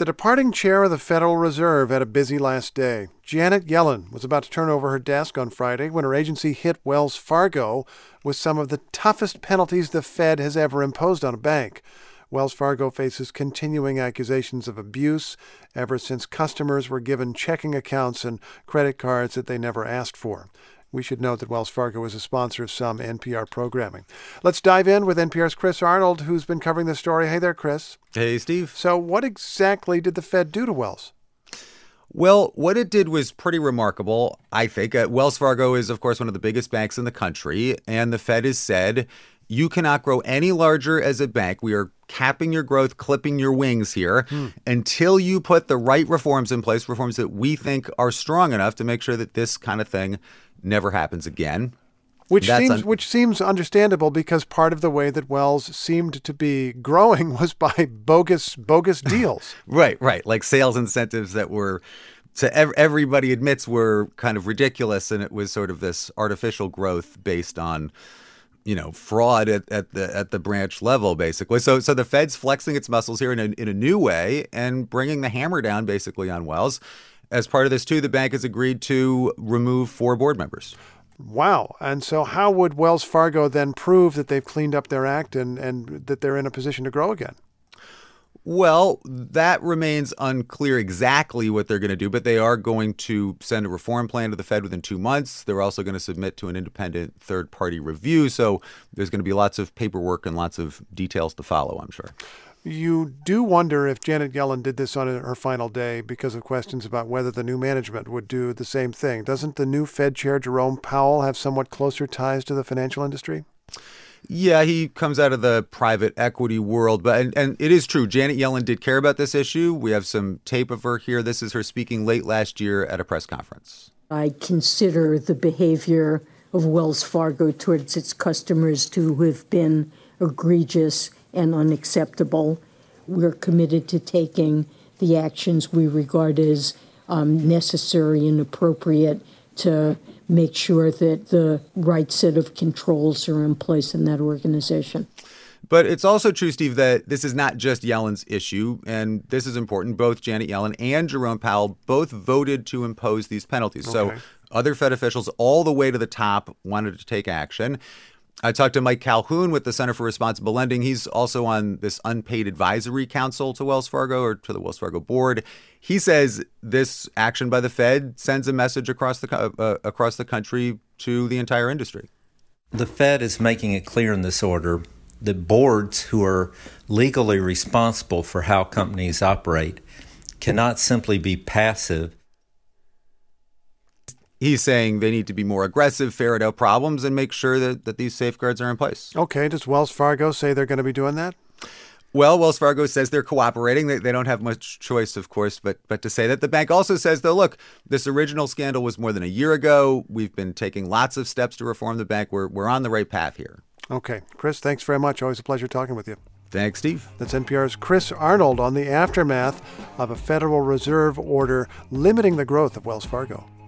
The departing chair of the Federal Reserve had a busy last day. Janet Yellen was about to turn over her desk on Friday when her agency hit Wells Fargo with some of the toughest penalties the Fed has ever imposed on a bank. Wells Fargo faces continuing accusations of abuse ever since customers were given checking accounts and credit cards that they never asked for. We should note that Wells Fargo is a sponsor of some NPR programming. Let's dive in with NPR's Chris Arnold, who's been covering the story. Hey there, Chris. Hey, Steve. So what exactly did the Fed do to Wells? Well, what it did was pretty remarkable, I think. Wells Fargo is, of course, one of the biggest banks in the country, and the Fed has said, you cannot grow any larger as a bank. We are capping your growth, clipping your wings here until you put the right reforms in place, reforms that we think are strong enough to make sure that this kind of thing never happens again. Which seems understandable because part of the way that Wells seemed to be growing was by bogus deals. Right. Like sales incentives that were, everybody admits, were kind of ridiculous, and it was sort of this artificial growth based on, fraud at the branch level, basically. So the Fed's flexing its muscles here in a new way and bringing the hammer down basically on Wells. As part of this, too, the bank has agreed to remove 4 board members. Wow. And so how would Wells Fargo then prove that they've cleaned up their act and that they're in a position to grow again? Well, that remains unclear exactly what they're going to do, but they are going to send a reform plan to the Fed within 2 months. They're also going to submit to an independent third-party review. So there's going to be lots of paperwork and lots of details to follow, I'm sure. You do wonder if Janet Yellen did this on her final day because of questions about whether the new management would do the same thing. Doesn't the new Fed chair, Jerome Powell, have somewhat closer ties to the financial industry? Yeah, he comes out of the private equity world, but and it is true. Janet Yellen did care about this issue. We have some tape of her here. This is her speaking late last year at a press conference. I consider the behavior of Wells Fargo towards its customers to have been egregious and unacceptable. We're committed to taking the actions we regard as necessary and appropriate to make sure that the right set of controls are in place in that organization. But it's also true, Steve, that this is not just Yellen's issue, and this is important. Both Janet Yellen and Jerome Powell both voted to impose these penalties. Okay. So other Fed officials all the way to the top wanted to take action. I talked to Mike Calhoun with the Center for Responsible Lending. He's also on this unpaid advisory council to Wells Fargo, or to the Wells Fargo board. He says this action by the Fed sends a message across the country to the entire industry. The Fed is making it clear in this order that boards who are legally responsible for how companies operate cannot simply be passive. He's saying they need to be more aggressive, ferret out problems, and make sure that these safeguards are in place. Okay. Does Wells Fargo say they're going to be doing that? Well, Wells Fargo says they're cooperating. They don't have much choice, of course, but to say that. The bank also says, though, look, this original scandal was more than a year ago. We've been taking lots of steps to reform the bank. We're on the right path here. Okay. Chris, thanks very much. Always a pleasure talking with you. Thanks, Steve. That's NPR's Chris Arnold on the aftermath of a Federal Reserve order limiting the growth of Wells Fargo.